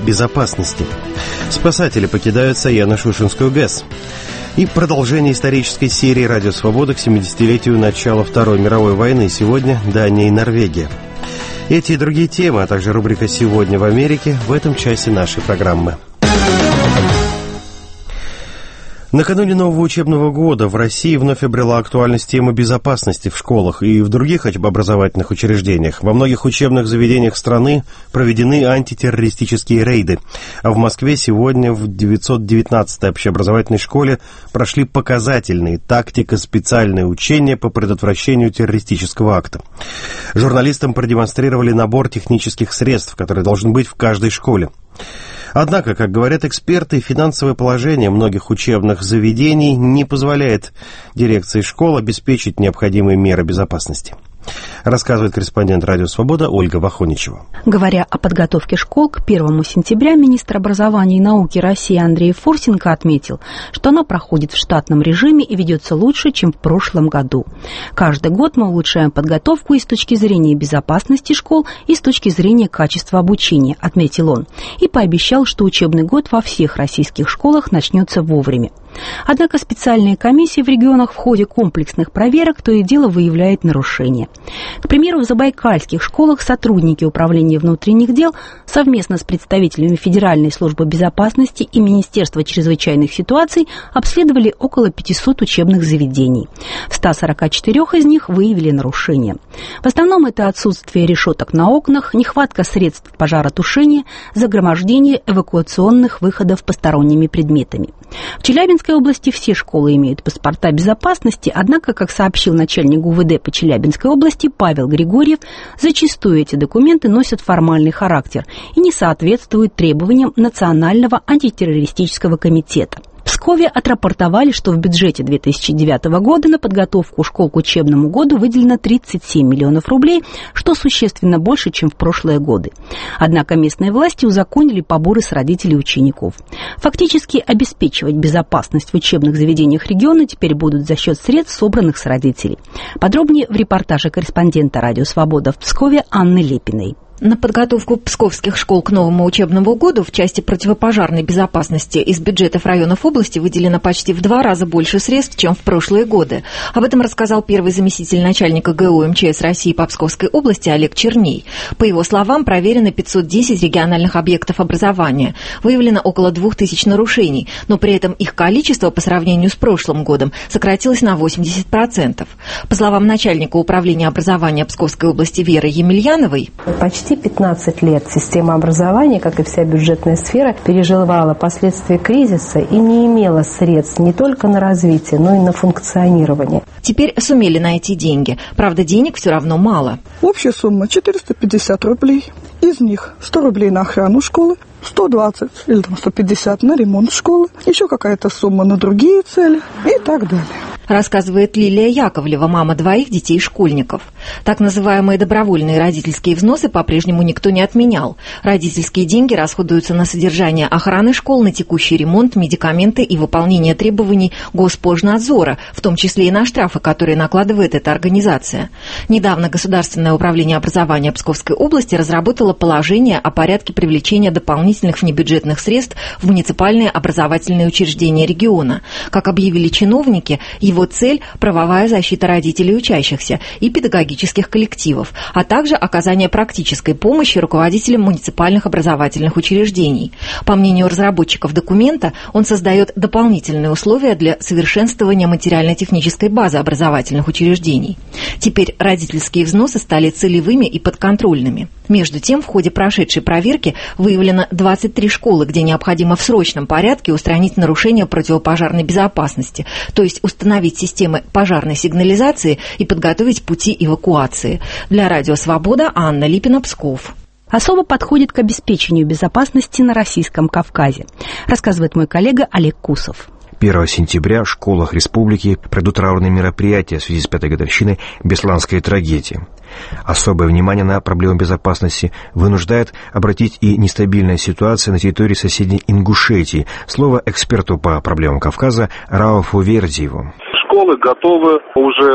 безопасности. Спасатели покидают Саяно-Шушенскую ГЭС. И продолжение исторической серии «Радио Свобода» к 70-летию начала Второй мировой войны. Сегодня Дания и Норвегия. Эти и другие темы, а также рубрика «Сегодня в Америке» в этом часе нашей программы. Накануне нового учебного года в России вновь обрела актуальность тема безопасности в школах и в других образовательных учреждениях. Во многих учебных заведениях страны проведены антитеррористические рейды. А в Москве сегодня в 919-й общеобразовательной школе прошли показательные тактико-специальные учения по предотвращению террористического акта. Журналистам продемонстрировали набор технических средств, который должен быть в каждой школе. Однако, как говорят эксперты, финансовое положение многих учебных заведений не позволяет дирекции школ обеспечить необходимые меры безопасности. Рассказывает корреспондент «Радио Свобода» Ольга Вахоничева. Говоря о подготовке школ, к 1 сентября министр образования и науки России Андрей Фурсенко отметил, что она проходит в штатном режиме и ведется лучше, чем в прошлом году. Каждый год мы улучшаем подготовку и с точки зрения безопасности школ, и с точки зрения качества обучения, отметил он, и пообещал, что учебный год во всех российских школах начнется вовремя. Однако специальные комиссии в регионах в ходе комплексных проверок то и дело выявляют нарушения. К примеру, в забайкальских школах сотрудники Управления внутренних дел совместно с представителями Федеральной службы безопасности и Министерства чрезвычайных ситуаций обследовали около 500 учебных заведений. В 144 из них выявили нарушения. В основном это отсутствие решеток на окнах, нехватка средств пожаротушения, загромождение эвакуационных выходов посторонними предметами. В Челябинской области все школы имеют паспорта безопасности, однако, как сообщил начальник ГУВД по Челябинской области Павел Григорьев, зачастую эти документы носят формальный характер и не соответствуют требованиям Национального антитеррористического комитета. В Пскове отрапортовали, что в бюджете 2009 года на подготовку школ к учебному году выделено 37 миллионов рублей, что существенно больше, чем в прошлые годы. Однако местные власти узаконили поборы с родителей учеников. Фактически обеспечивать безопасность в учебных заведениях региона теперь будут за счет средств, собранных с родителей. Подробнее в репортаже корреспондента «Радио Свобода» в Пскове Анны Лепиной. На подготовку псковских школ к новому учебному году в части противопожарной безопасности из бюджетов районов области выделено почти в 2 раза больше средств, чем в прошлые годы. Об этом рассказал первый заместитель начальника ГУ МЧС России по Псковской области Олег Черней. По его словам, проверено 510 региональных объектов образования. Выявлено около 2000 нарушений, но при этом их количество по сравнению с прошлым годом сократилось на 80%. По словам начальника управления образования Псковской области Веры Емельяновой, почти 15 лет система образования, как и вся бюджетная сфера, переживала последствия кризиса и не имела средств не только на развитие, но и на функционирование. Теперь сумели найти деньги. Правда, денег все равно мало. Общая сумма 450 рублей. Из них 100 рублей на охрану школы, 120 или 150 на ремонт школы, еще какая-то сумма на другие цели и так далее. Рассказывает Лилия Яковлева, мама 2 детей-школьников. Так называемые добровольные родительские взносы по-прежнему никто не отменял. Родительские деньги расходуются на содержание охраны школ, на текущий ремонт, медикаменты и выполнение требований Госпожнадзора, в том числе и на штрафы, которые накладывает эта организация. Недавно Государственное управление образования Псковской области разработало положение о порядке привлечения дополнительных внебюджетных средств в муниципальные образовательные учреждения региона. Как объявили чиновники, его цель – правовая защита родителей учащихся и педагогических коллективов, а также оказание практической помощи руководителям муниципальных образовательных учреждений. По мнению разработчиков документа, он создает дополнительные условия для совершенствования материально-технической базы образовательных учреждений. Теперь родительские взносы стали целевыми и подконтрольными. Между тем, в ходе прошедшей проверки выявлено 23 школы, где необходимо в срочном порядке устранить нарушения противопожарной безопасности, то есть установить системы пожарной сигнализации и подготовить пути эвакуации. Для «Радио Свобода» Анна Липина, Псков. Особо подходит к обеспечению безопасности на Российском Кавказе, рассказывает мой коллега Олег Кусов. 1 сентября в школах республики пройдут траурные мероприятия в связи с 5-й годовщиной Бесланской трагедии. Особое внимание на проблему безопасности вынуждает обратить и нестабильная ситуация на территории соседней Ингушетии. Слово эксперту по проблемам Кавказа Рауфу Вердиеву. Школы готовы уже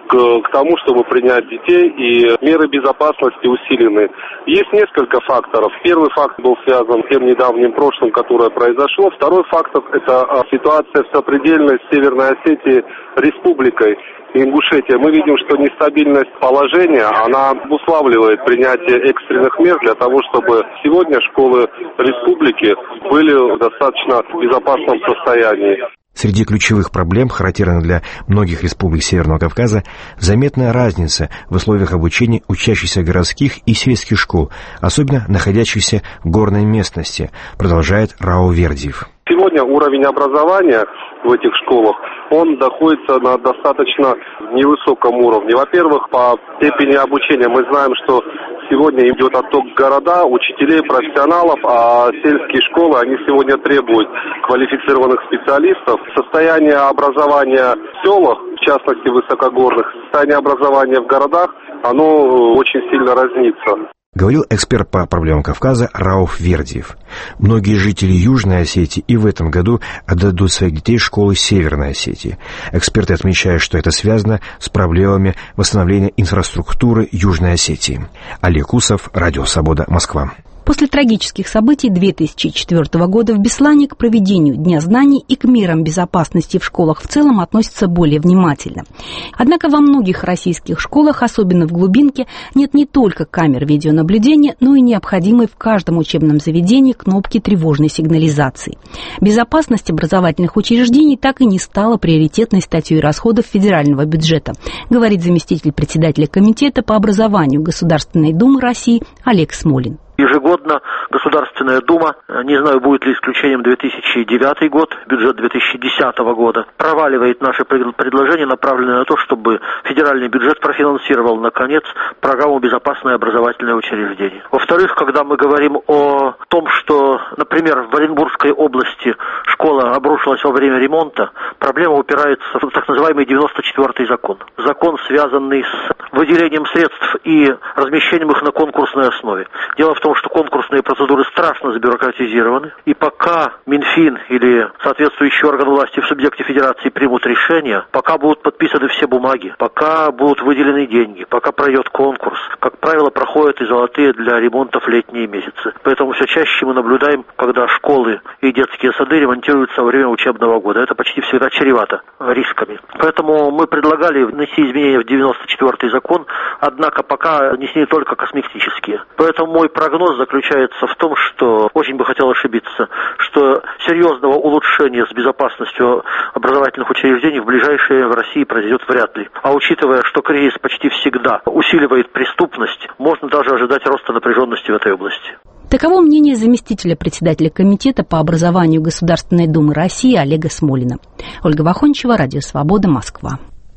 к тому, чтобы принять детей, и меры безопасности усилены. Есть несколько факторов. Первый фактор был связан с тем недавним прошлым, которое произошло. Второй фактор – это ситуация в сопредельной с Северной Осетией республикой Ингушетия. Мы видим, что нестабильность положения, она обуславливает принятие экстренных мер для того, чтобы сегодня школы республики были в достаточно безопасном состоянии. Среди ключевых проблем, характерных для многих республик Северного Кавказа, заметная разница в условиях обучения учащихся городских и сельских школ, особенно находящихся в горной местности, продолжает Рауф Вердиев. Сегодня уровень образования в этих школах, он находится на достаточно невысоком уровне. Во-первых, по степени обучения мы знаем, что сегодня идет отток в города, учителей, профессионалов, а сельские школы, они сегодня требуют квалифицированных специалистов. Состояние образования в селах, в частности высокогорных, состояние образования в городах, оно очень сильно разнится. Говорил эксперт по проблемам Кавказа Рауф Вердиев. Многие жители Южной Осетии и в этом году отдадут своих детей в школы Северной Осетии. Эксперты отмечают, что это связано с проблемами восстановления инфраструктуры Южной Осетии. Олег Усов, Радио Свобода, Москва. После трагических событий 2004 года в Беслане к проведению Дня знаний и к мерам безопасности в школах в целом относятся более внимательно. Однако во многих российских школах, особенно в глубинке, нет не только камер видеонаблюдения, но и необходимой в каждом учебном заведении кнопки тревожной сигнализации. Безопасность образовательных учреждений так и не стала приоритетной статьей расходов федерального бюджета, говорит заместитель председателя Комитета по образованию Государственной Думы России Олег Смолин. Ежегодно Государственная Дума, не знаю, будет ли исключением 2009 год, бюджет 2010 года, проваливает наши предложения, направленные на то, чтобы федеральный бюджет профинансировал, наконец, программу «Безопасное образовательное учреждение». Во-вторых, когда мы говорим о том, что, например, в Оренбургской области школа обрушилась во время ремонта, проблема упирается в так называемый 94-й закон. Закон, связанный с выделением средств и размещением их на конкурсной основе. Дело в том, что конкурсные процедуры страшно забюрократизированы, и пока Минфин или соответствующий орган власти в субъекте федерации примут решение, пока будут подписаны все бумаги, пока будут выделены деньги, пока пройдет конкурс, как правило, проходят и золотые для ремонтов летние месяцы. Поэтому все чаще мы наблюдаем, когда школы и детские сады ремонтируются во время учебного года. Это почти всегда чревато рисками. Поэтому мы предлагали внести изменения в 94-й закон, однако пока внесены только косметические. Поэтому мой прогноз заключается в том, что, очень бы хотел ошибиться, что серьезного улучшения с безопасностью образовательных учреждений в ближайшее в России произойдет вряд ли. А учитывая, что кризис почти всегда усиливает преступность, можно даже ожидать роста напряженности в этой области. Таково мнение заместителя председателя Комитета по образованию Государственной Думы России Олега Смолина. Ольга Вахончева, Радио Свобода, Москва.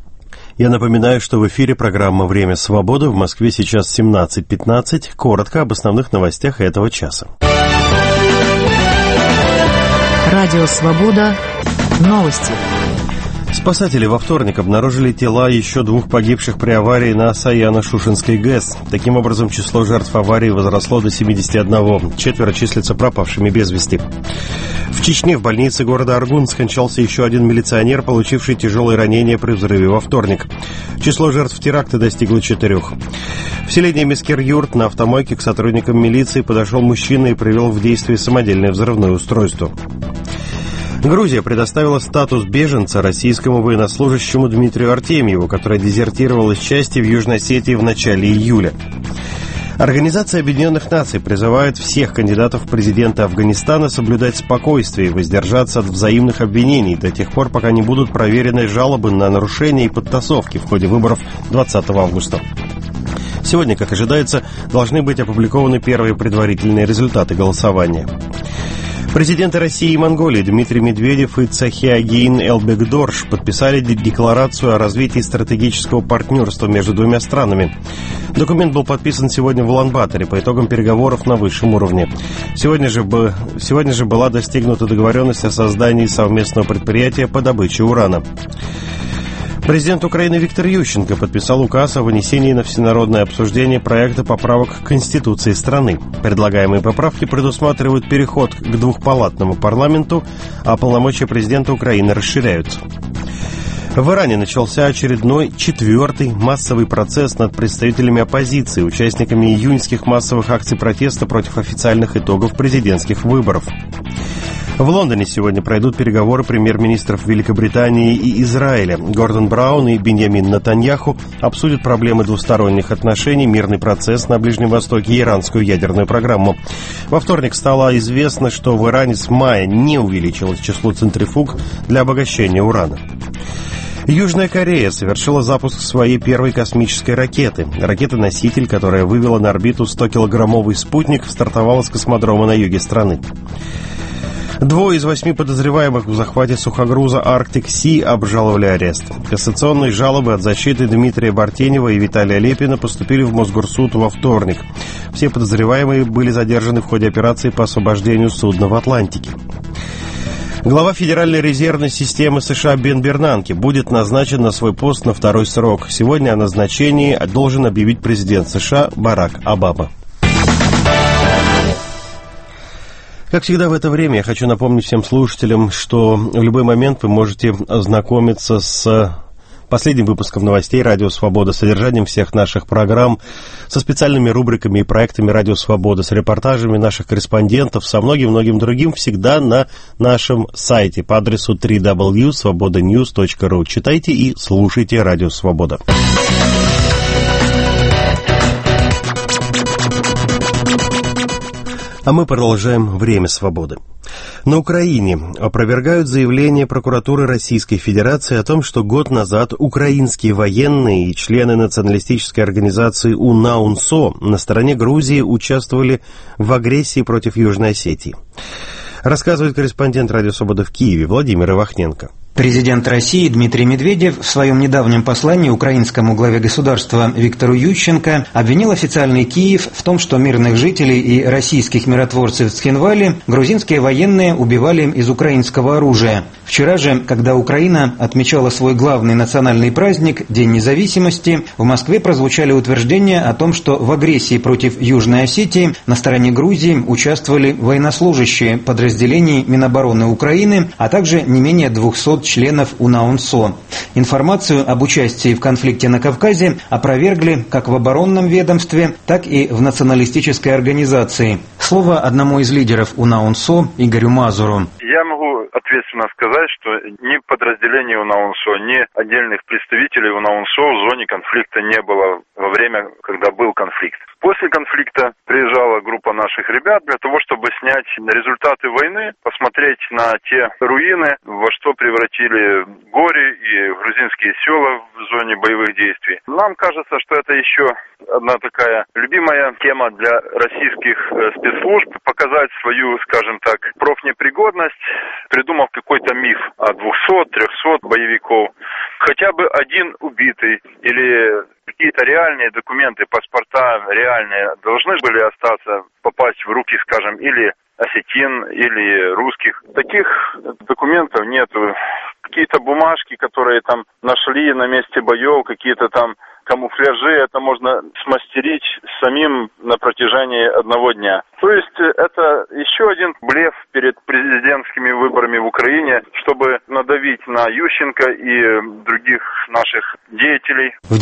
Я напоминаю, что в эфире программа «Время свободы». В Москве сейчас 17:15. Коротко об основных новостях этого часа. Радио Свобода. Новости. Спасатели во вторник обнаружили тела еще 2 погибших при аварии на Саяно-Шушенской ГЭС. Таким образом, число жертв аварии возросло до 71. 4 числятся пропавшими без вести. В Чечне в больнице города Аргун скончался еще 1 милиционер, получивший тяжелые ранения при взрыве во вторник. Число жертв теракта достигло 4. В селе Немескер-Юрт на автомойке к сотрудникам милиции подошел мужчина и привел в действие самодельное взрывное устройство. Грузия предоставила статус беженца российскому военнослужащему Дмитрию Артемьеву, который дезертировал из части в Южной Осетии в начале июля. Организация Объединенных Наций призывает всех кандидатов в президенты Афганистана соблюдать спокойствие и воздержаться от взаимных обвинений до тех пор, пока не будут проверены жалобы на нарушения и подтасовки в ходе выборов 20 августа. Сегодня, как ожидается, должны быть опубликованы первые предварительные результаты голосования. Президенты России и Монголии Дмитрий Медведев и Цахиагин Элбекдорж подписали декларацию о развитии стратегического партнерства между двумя странами. Документ был подписан сегодня в Улан-Баторе по итогам переговоров на высшем уровне. Сегодня же была достигнута договоренность о создании совместного предприятия по добыче урана. Президент Украины Виктор Ющенко подписал указ о вынесении на всенародное обсуждение проекта поправок к Конституции страны. Предлагаемые поправки предусматривают переход к двухпалатному парламенту, а полномочия президента Украины расширяются. В Иране начался очередной 4-й массовый процесс над представителями оппозиции, участниками июньских массовых акций протеста против официальных итогов президентских выборов. В Лондоне сегодня пройдут переговоры премьер-министров Великобритании и Израиля. Гордон Браун и Беньямин Нетаньяху обсудят проблемы двусторонних отношений, мирный процесс на Ближнем Востоке и иранскую ядерную программу. Во вторник стало известно, что в Иране с мая не увеличилось число центрифуг для обогащения урана. Южная Корея совершила запуск своей первой космической ракеты. Ракета-носитель, которая вывела на орбиту 100-килограммовый спутник, стартовала с космодрома на юге страны. 2 из 8 подозреваемых в захвате сухогруза Arctic Sea обжаловали арест. Кассационные жалобы от защиты Дмитрия Бартенева и Виталия Лепина поступили в Мосгорсуд во вторник. Все подозреваемые были задержаны в ходе операции по освобождению судна в Атлантике. Глава Федеральной резервной системы США Бен Бернанке будет назначен на свой пост на 2-й срок. Сегодня о назначении должен объявить президент США Барак Обама. Как всегда в это время я хочу напомнить всем слушателям, что в любой момент вы можете ознакомиться с последним выпуском новостей «Радио Свобода», содержанием всех наших программ, со специальными рубриками и проектами «Радио Свобода», с репортажами наших корреспондентов, со многим-многим другим, всегда на нашем сайте по адресу www.svobodanews.ru. Читайте и слушайте «Радио Свобода». А мы продолжаем «Время свободы». На Украине опровергают заявление прокуратуры Российской Федерации о том, что год назад украинские военные и члены националистической организации УНАУНСО на стороне Грузии участвовали в агрессии против Южной Осетии. Рассказывает корреспондент «Радио Свобода» в Киеве Владимир Ивахненко. Президент России Дмитрий Медведев в своем недавнем послании украинскому главе государства Виктору Ющенко обвинил официальный Киев в том, что мирных жителей и российских миротворцев в Цхинвале грузинские военные убивали из украинского оружия. Вчера же, когда Украина отмечала свой главный национальный праздник – День независимости, в Москве прозвучали утверждения о том, что в агрессии против Южной Осетии на стороне Грузии участвовали военнослужащие подразделений Минобороны Украины, а также не менее 200 членов УНАУНСО. Информацию об участии в конфликте на Кавказе опровергли как в оборонном ведомстве, так и в националистической организации. Слово одному из лидеров УНАУНСО Игорю Мазуру. Я могу ответственно сказать, что ни подразделений УНАУНСО, ни отдельных представителей УНАУНСО в зоне конфликта не было во время, когда был конфликт. После конфликта приезжала группа наших ребят для того, чтобы снять результаты войны, посмотреть на те руины, во что превратили Гори и грузинские села в зоне боевых действий. Нам кажется, что это еще одна такая любимая тема для российских спецслужб – показать свою, скажем так, профнепригодность, придумав какой-то миф о 200-300 боевиков. Хотя бы один убитый или какие-то реальные документы, паспорта реальные должны были остаться, попасть в руки, скажем, или осетин, или русских. Таких документов нету. Какие-то бумажки, которые там нашли на месте боев, какие-то там камуфляжи, это можно смастерить самим на протяжении одного дня. То есть это еще один блеф перед президентскими выборами в Украине, чтобы надавить на Ющенко и других наших деятелей. В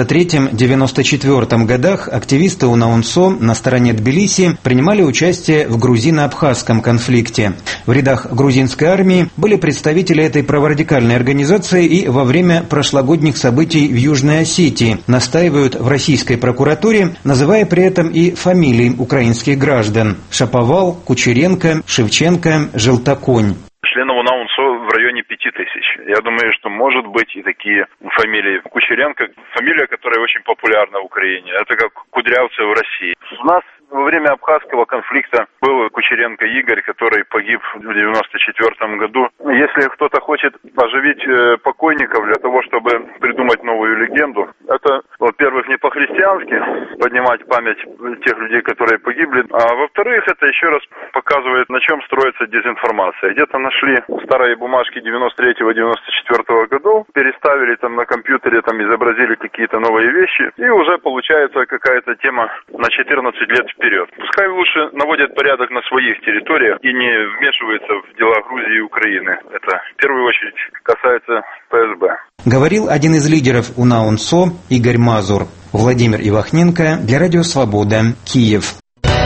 93-94 годах активисты УНАУНСО на стороне Тбилиси принимали участие в грузино-абхазском конфликте. В рядах грузинской армии были представители этой праворадикальной организации и во время прошлогодних событий в Южной Осетии, настаивают в российской прокуратуре, называя при этом и фамилии украинских граждан – Шаповал, Кучеренко, Шевченко, Желтоконь. Членов УНАУНСО в районе 5000. Я думаю, что может быть и такие фамилии. Кучеренко – фамилия, которая очень популярна в Украине. Это как Кудрявцев в России. У нас во время абхазского конфликта был Кучеренко Игорь, который погиб в 94 году. Если кто-то хочет оживить покойников для того, чтобы придумать новую легенду, это, во-первых, не по-христиански поднимать память тех людей, которые погибли, а во-вторых, это еще раз показывает, на чем строится дезинформация. Где-то нашли старые бумажки 93-94 годов, переставили там на компьютере, там изобразили какие-то новые вещи, и уже получается какая-то тема на 14 лет вперед. Пускай лучше наводят порядок на своих территориях и не вмешиваются в дела Грузии и Украины. Это в первую очередь касается ФСБ. Говорил один из лидеров УНАУНСО Игорь Мазур. Владимир Ивахненко для Радио Свобода, Киев.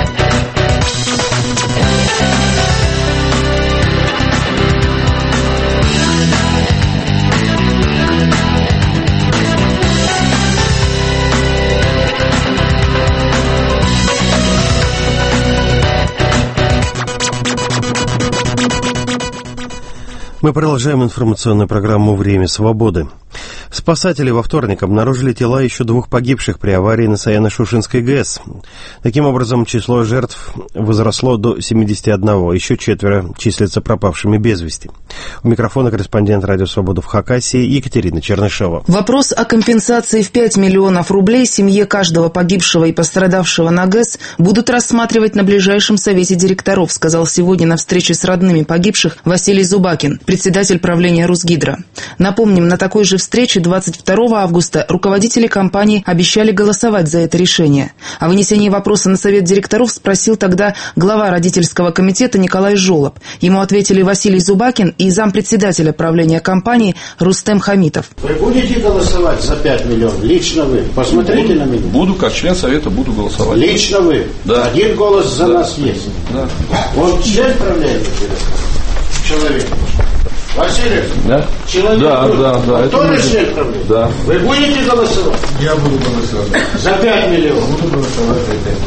Мы продолжаем информационную программу «Время свободы». Спасатели во вторник обнаружили тела еще 2 погибших при аварии на Саяно-Шушенской ГЭС. Таким образом, число жертв возросло до 71, еще 4 числятся пропавшими без вести. У микрофона корреспондент «Радио Свобода» в Хакасии Екатерина Чернышева. Вопрос о компенсации в 5 миллионов рублей семье каждого погибшего и пострадавшего на ГЭС будут рассматривать на ближайшем совете директоров, сказал сегодня на встрече с родными погибших Василий Зубакин, председатель правления Русгидро. Напомним, на такой же встрече 22 августа руководители компании обещали голосовать за это решение. О вынесении вопроса на совет директоров спросил тогда глава родительского комитета Николай Жолоб. Ему ответили Василий Зубакин и зампредседателя правления компании Рустем Хамитов. Вы будете голосовать за 5 миллионов? Лично вы? Посмотрите на меня. Буду, как член совета, буду голосовать. Лично вы? Да. Один голос за нас есть. Да. Он член правления человек. Василий? Да. Человек? Да. Это тоже член правления? Да. Вы будете голосовать? Я буду голосовать. За 5 миллионов? Буду голосовать за 5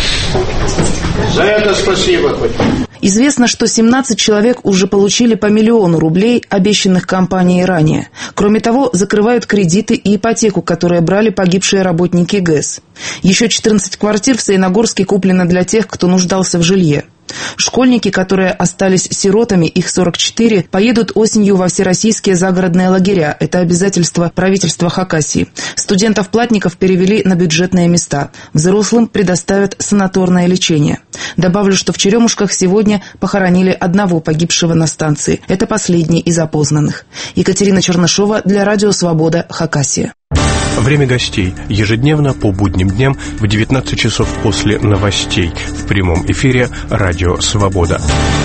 миллионов. За это спасибо хоть. Известно, что 17 человек уже получили по 1 миллиону рублей, обещанных компанией ранее. Кроме того, закрывают кредиты и ипотеку, которые брали погибшие работники ГЭС. Еще 14 квартир в Саяногорске куплено для тех, кто нуждался в жилье. Школьники, которые остались сиротами, их 44, поедут осенью во всероссийские загородные лагеря. Это обязательство правительства Хакасии. Студентов-платников перевели на бюджетные места. Взрослым предоставят санаторное лечение. Добавлю, что в Черемушках сегодня похоронили 1 погибшего на станции. Это последний из опознанных. Екатерина Чернышева для Радио Свобода, Хакасия. Время гостей. Ежедневно по будним дням в 19 часов после новостей. В прямом эфире «Радио Свобода».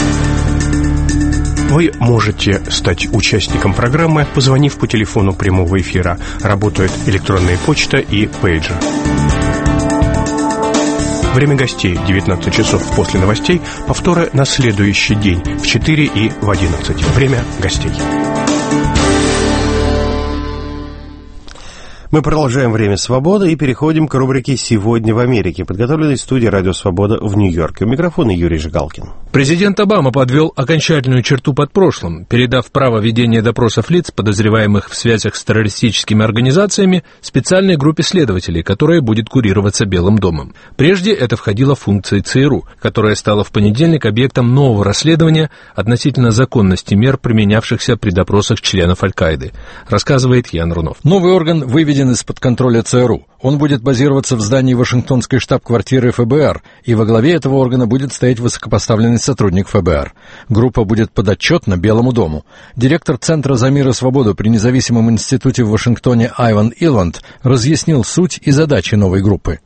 Вы можете стать участником программы, позвонив по телефону прямого эфира. Работает электронная почта и пейджер. Время гостей. 19 часов после новостей. Повторы на следующий день в 4 и в 11. Время гостей. Мы продолжаем «Время свободы» и переходим к рубрике «Сегодня в Америке», подготовленной в студии «Радио Свобода» в Нью-Йорке. У микрофона Юрий Жигалкин. Президент Обама подвел окончательную черту под прошлым, передав право ведения допросов лиц, подозреваемых в связях с террористическими организациями, специальной группе следователей, которая будет курироваться Белым домом. Прежде это входило в функции ЦРУ, которая стала в понедельник объектом нового расследования относительно законности мер, применявшихся при допросах членов Аль-Каиды, рассказывает Ян Рунов. Новый орган выведен из-под контроля ЦРУ. Он будет базироваться в здании Вашингтонской штаб-квартиры ФБР, и во главе этого органа будет стоять высокопоставленный сотрудник ФБР. Группа будет подотчетна Белому дому. Директор Центра за мир и свободу при независимом институте в Вашингтоне Айван Иланд разъяснил суть и задачи новой группы.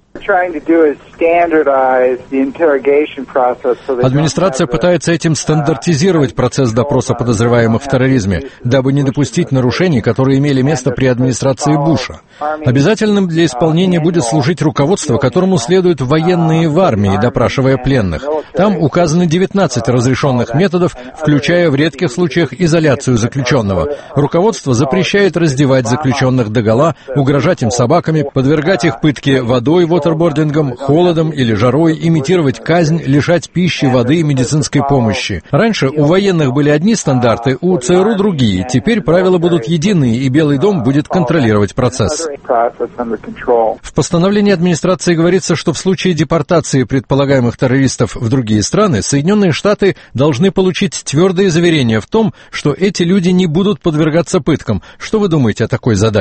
Администрация пытается этим стандартизировать процесс допроса подозреваемых в терроризме, дабы не допустить нарушений, которые имели место при администрации Буша. Обязательным для исполнения будет служить руководство, которому следуют военные в армии, допрашивая пленных. Там указаны 19 разрешенных методов, включая в редких случаях изоляцию заключенного. Руководство запрещает раздевать заключенных догола, угрожать им собаками, подвергать их пытке водой, вотербордингом, холодом или жарой, имитировать казнь, лишать пищи, воды и медицинской помощи. Раньше у военных были одни стандарты, у ЦРУ другие. Теперь правила будут единые, и Белый дом будет контролировать процесс. В постановлении администрации говорится, что в случае депортации предполагаемых террористов в другие страны, Соединенные Штаты должны получить твердые заверения в том, что эти люди не будут подвергаться пыткам. Что вы думаете о такой задаче?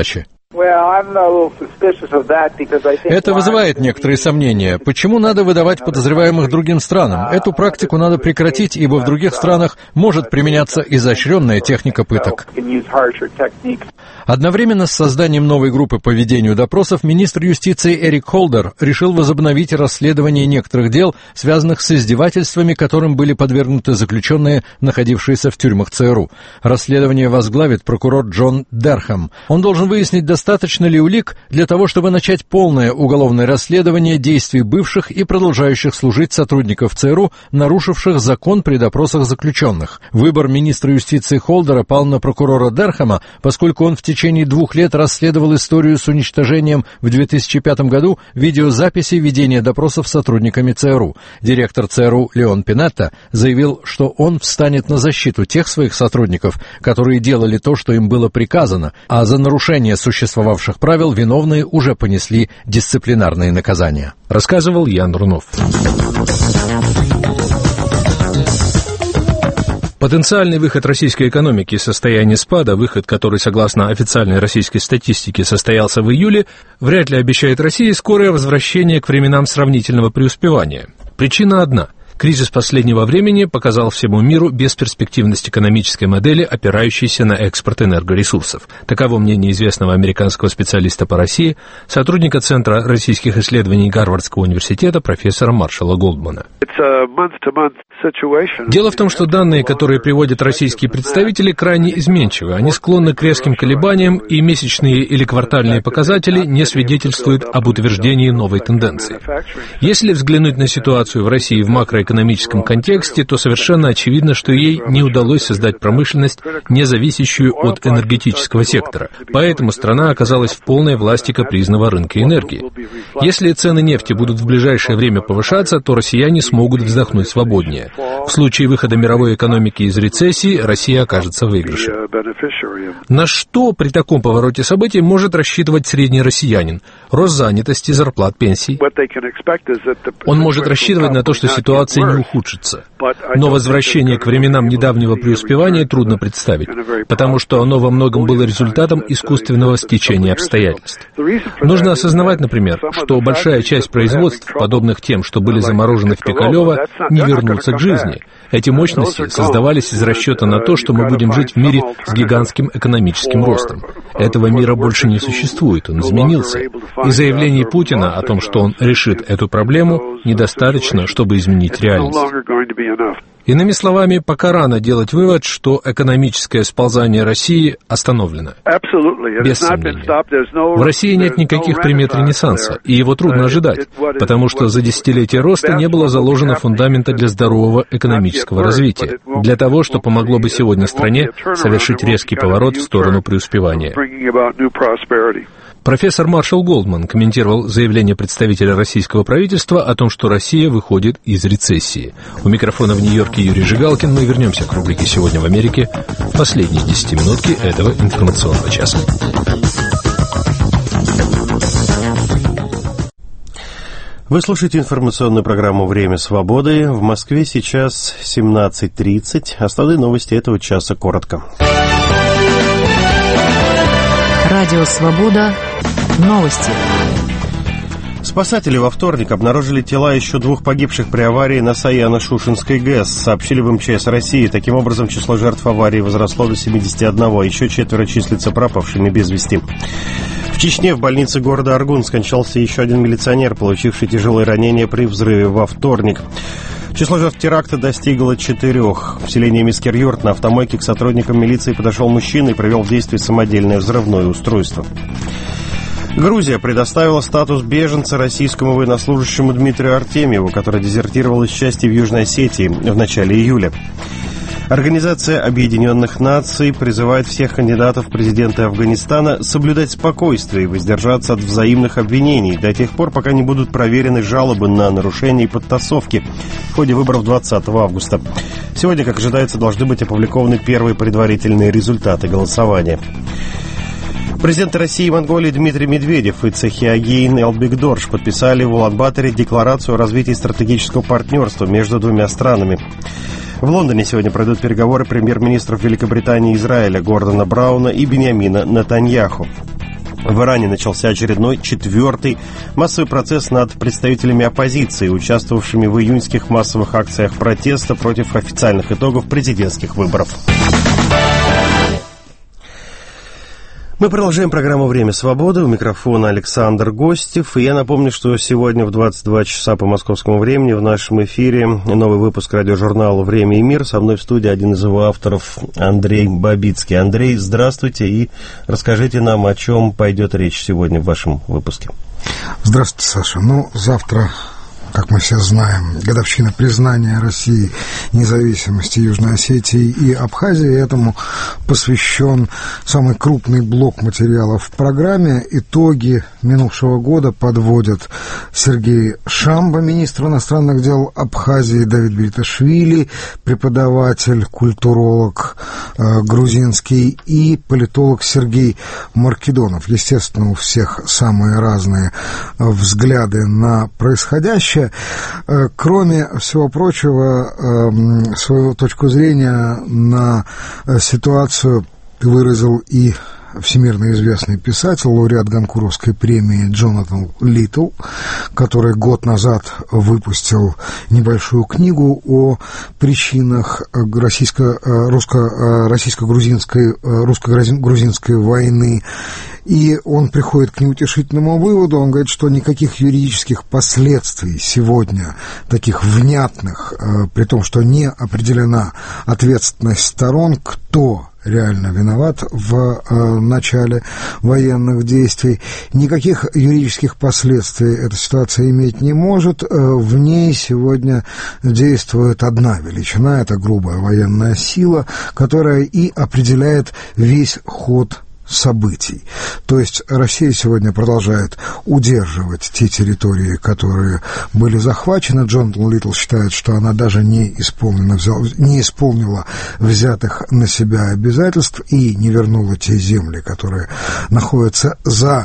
Это вызывает некоторые сомнения. Почему надо выдавать подозреваемых другим странам? Эту практику надо прекратить, ибо в других странах может применяться изощренная техника пыток. Одновременно с созданием новой группы по ведению допросов министр юстиции Эрик Холдер решил возобновить расследование некоторых дел, связанных с издевательствами, которым были подвергнуты заключенные, находившиеся в тюрьмах ЦРУ. Расследование возглавит прокурор Джон Дерхэм. Он должен выяснить, достаточно ли улик для того, чтобы начать полное уголовное расследование действий бывших и продолжающих служить сотрудников ЦРУ, нарушивших закон при допросах заключенных. Выбор министра юстиции Холдера пал на прокурора Дерхэма, поскольку он в течение 2 лет расследовал историю с уничтожением в 2005 году видеозаписи ведения допросов сотрудниками ЦРУ. Директор ЦРУ Леон Пинетта заявил, что он встанет на защиту тех своих сотрудников, которые делали то, что им было приказано, а за нарушение существовавших правил виновные уже понесли дисциплинарные наказания. Рассказывал Ян Рунов. Потенциальный выход российской экономики из состояния спада, выход, который, согласно официальной российской статистике, состоялся в июле, вряд ли обещает России скорое возвращение к временам сравнительного преуспевания. Причина одна. Кризис последнего времени показал всему миру бесперспективность экономической модели, опирающейся на экспорт энергоресурсов. Таково мнение известного американского специалиста по России, сотрудника Центра российских исследований Гарвардского университета профессора Маршалла Голдмана. Дело в том, что данные, которые приводят российские представители, крайне изменчивы. Они склонны к резким колебаниям, и месячные или квартальные показатели не свидетельствуют об утверждении новой тенденции. Если взглянуть на ситуацию в России в макроэкономическом контексте, то совершенно очевидно, что ей не удалось создать промышленность, не зависящую от энергетического сектора. Поэтому страна оказалась в полной власти капризного рынка энергии. Если цены нефти будут в ближайшее время повышаться, то россияне смогут вздохнуть свободнее. В случае выхода мировой экономики из рецессии Россия окажется в выигрыше. На что при таком повороте событий может рассчитывать средний россиянин? Рост занятости, зарплат, пенсий. Он может рассчитывать на то, что ситуация не ухудшится. Но возвращение к временам недавнего преуспевания трудно представить, потому что оно во многом было результатом искусственного стечения обстоятельств. Нужно осознавать, например, что большая часть производств, подобных тем, что были заморожены в Пикалево, не вернутся к жизни. Эти мощности создавались из расчета на то, что мы будем жить в мире с гигантским экономическим ростом. Этого мира больше не существует, он изменился. И заявлений Путина о том, что он решит эту проблему, недостаточно, чтобы изменить реальность. Иными словами, пока рано делать вывод, что экономическое сползание России остановлено. Без сомнения. В России нет никаких примет Ренессанса, и его трудно ожидать, потому что за десятилетия роста не было заложено фундамента для здорового экономического развития, для того, что помогло бы сегодня стране совершить резкий поворот в сторону преуспевания. Профессор Маршалл Голдман комментировал заявление представителя российского правительства о том, что Россия выходит из рецессии. У микрофона в Нью-Йорке Юрий Жигалкин. Мы вернемся к рубрике «Сегодня в Америке» в последние 10 минутки этого информационного часа. Вы слушаете информационную программу «Время свободы». В Москве сейчас 17:30. Основные новости этого часа коротко. Радио «Свобода». Новости. Спасатели во вторник обнаружили тела еще 2 погибших при аварии на Саяно-Шушенской ГЭС, сообщили в МЧС России. Таким образом, число жертв аварии возросло до 71, еще 4 числятся пропавшими без вести. В Чечне в больнице города Аргун скончался еще 1 милиционер, получивший тяжелые ранения при взрыве во вторник. Число жертв теракта достигло 4. В селении Мискер-Юрт на автомойке к сотрудникам милиции подошел мужчина и привел в действие самодельное взрывное устройство. Грузия предоставила статус беженца российскому военнослужащему Дмитрию Артемьеву, который дезертировал из части в Южной Осетии в начале июля. Организация Объединенных Наций призывает всех кандидатов в президенты Афганистана соблюдать спокойствие и воздержаться от взаимных обвинений до тех пор, пока не будут проверены жалобы на нарушения и подтасовки в ходе выборов 20 августа. Сегодня, как ожидается, должны быть опубликованы первые предварительные результаты голосования. Президенты России и Монголии Дмитрий Медведев и Цахиагин Элбекдорж подписали в Улан-Баторе декларацию о развитии стратегического партнерства между 2 странами. В Лондоне сегодня пройдут переговоры премьер-министров Великобритании и Израиля Гордона Брауна и Биньямина Нетаньяху. В Иране начался очередной, 4-й массовый процесс над представителями оппозиции, участвовавшими в июньских массовых акциях протеста против официальных итогов президентских выборов. Мы продолжаем программу «Время свободы». У микрофона Александр Гостев. И я напомню, что сегодня в 22 часа по московскому времени в нашем эфире новый выпуск радиожурнала «Время и мир». Со мной в студии один из его авторов Андрей Бабицкий. Андрей, здравствуйте и расскажите нам, о чем пойдет речь сегодня в вашем выпуске. Здравствуйте, Саша. Завтра, как мы все знаем, годовщина признания России независимости Южной Осетии и Абхазии. Этому посвящен самый крупный блок материалов в программе. Итоги минувшего года подводят Сергей Шамба, министр иностранных дел Абхазии, Давид Бейташвили, преподаватель, культуролог грузинский, и политолог Сергей Маркедонов. Естественно, у всех самые разные взгляды на происходящее. Кроме всего прочего, свою точку зрения на ситуацию выразил и всемирно известный писатель, лауреат Гонкуровской премии Джонатан Литтл, который год назад выпустил небольшую книгу о причинах русско-грузинской войны. И он приходит к неутешительному выводу, он говорит, что никаких юридических последствий сегодня, таких внятных, при том, что не определена ответственность сторон, кто реально виноват в начале военных действий. Никаких юридических последствий эта ситуация иметь не может. В ней сегодня действует одна величина, это грубая военная сила, которая и определяет весь ход событий. То есть Россия сегодня продолжает удерживать те территории, которые были захвачены. Джонатан Литтл считает, что она даже не исполнила взятых на себя обязательств и не вернула те земли, которые находятся за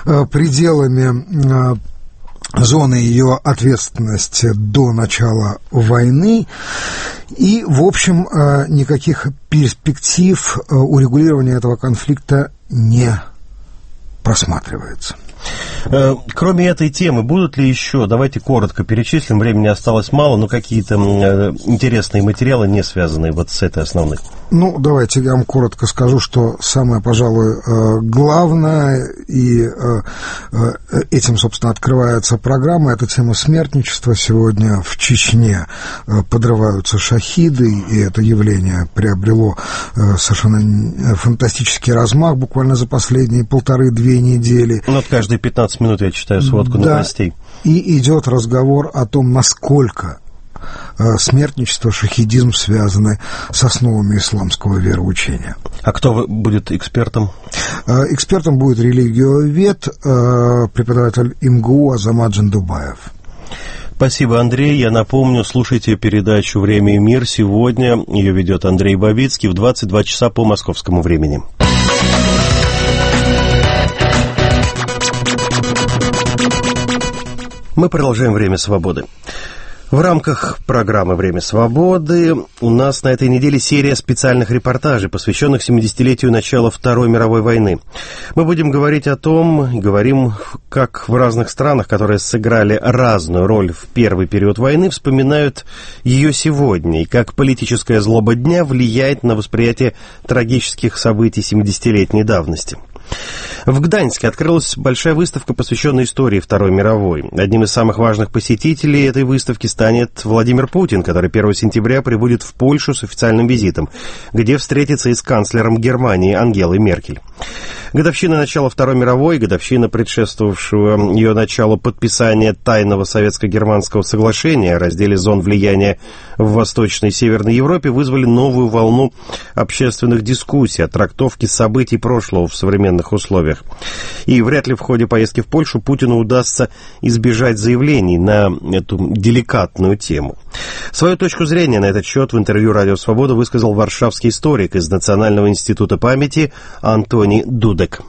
пределами зоны ее ответственности до начала войны. И, в общем, никаких перспектив урегулирования этого конфликта не просматривается. Кроме этой темы, будут ли еще, давайте коротко перечислим, времени осталось мало, но какие-то интересные материалы, не связанные вот с этой основной? Давайте я вам коротко скажу, что самое, пожалуй, главное, и этим, собственно, открывается программа, это тема смертничества. Сегодня в Чечне подрываются шахиды, и это явление приобрело совершенно фантастический размах буквально за последние 1,5-2 недели. Каждые 15 минут я читаю сводку новостей. И идет разговор о том, насколько смертничество, шахидизм связаны с основами исламского вероучения. А кто будет экспертом? Экспертом будет религиовед, преподаватель МГУ Азамат Джандубаев. Спасибо, Андрей. Я напомню, слушайте передачу «Время и мир». Сегодня ее ведет Андрей Бабицкий в 22 часа по московскому времени. Мы продолжаем «Время свободы». В рамках программы «Время свободы» у нас на этой неделе серия специальных репортажей, посвященных 70-летию начала Второй мировой войны. Мы будем говорить говорим, как в разных странах, которые сыграли разную роль в первый период войны, вспоминают ее сегодня, и как политическая злоба дня влияет на восприятие трагических событий 70-летней давности. В Гданьске открылась большая выставка, посвященная истории Второй мировой. Одним из самых важных посетителей этой выставки станет Владимир Путин, который 1 сентября прибудет в Польшу с официальным визитом, где встретится и с канцлером Германии Ангелой Меркель. Годовщина начала Второй мировой, годовщина предшествовавшего ее началу подписания тайного советско-германского соглашения о разделе зон влияния в Восточной и Северной Европе вызвали новую волну общественных дискуссий о трактовке событий прошлого в современных условиях. И вряд ли в ходе поездки в Польшу Путину удастся избежать заявлений на эту деликатную тему. Свою точку зрения на этот счет в интервью «Радио Свобода» высказал варшавский историк из Национального института памяти Антоний Дудек.